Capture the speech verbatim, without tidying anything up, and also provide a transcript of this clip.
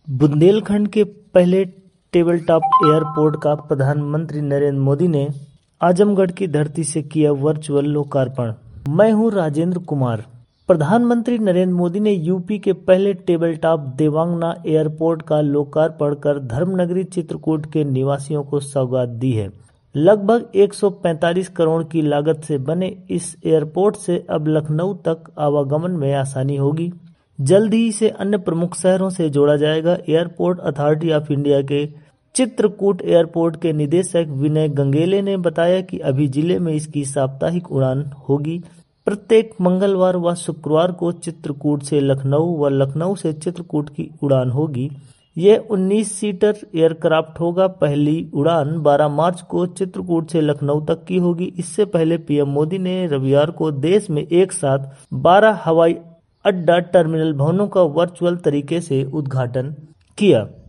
बुंदेलखंड के पहले table top airport का प्रधानमंत्री नरेंद्र मोदी ने आजमगढ़ की धरती से किया वर्चुअल लोकार्पण। मैं हूं राजेंद्र कुमार। प्रधानमंत्री नरेंद्र मोदी ने यूपी के पहले टेबल टॉप देवांगना एयरपोर्ट का लोकार्पण कर धर्मनगरी चित्रकूट के निवासियों को सौगात दी है। लगभग एक सौ पैंतालीस करोड़ की लागत से बने इस एयरपोर्ट से अब लखनऊ तक आवागमन में आसानी होगी। जल्द ही इसे अन्य प्रमुख शहरों से जोड़ा जाएगा। एयरपोर्ट अथॉरिटी ऑफ इंडिया के चित्रकूट एयरपोर्ट के निदेशक विनय गंगेले ने बताया कि अभी जिले में इसकी साप्ताहिक उड़ान होगी। प्रत्येक मंगलवार व शुक्रवार को चित्रकूट से लखनऊ व लखनऊ से चित्रकूट की उड़ान होगी। यह उन्नीस सीटर एयरक्राफ्ट होगा। पहली उड़ान बारह मार्च को चित्रकूट से लखनऊ तक की होगी। इससे पहले पीएम मोदी ने रविवार को देश में एक साथ बारह हवाई अड्डा टर्मिनल भवनों का वर्चुअल तरीके से उद्घाटन किया।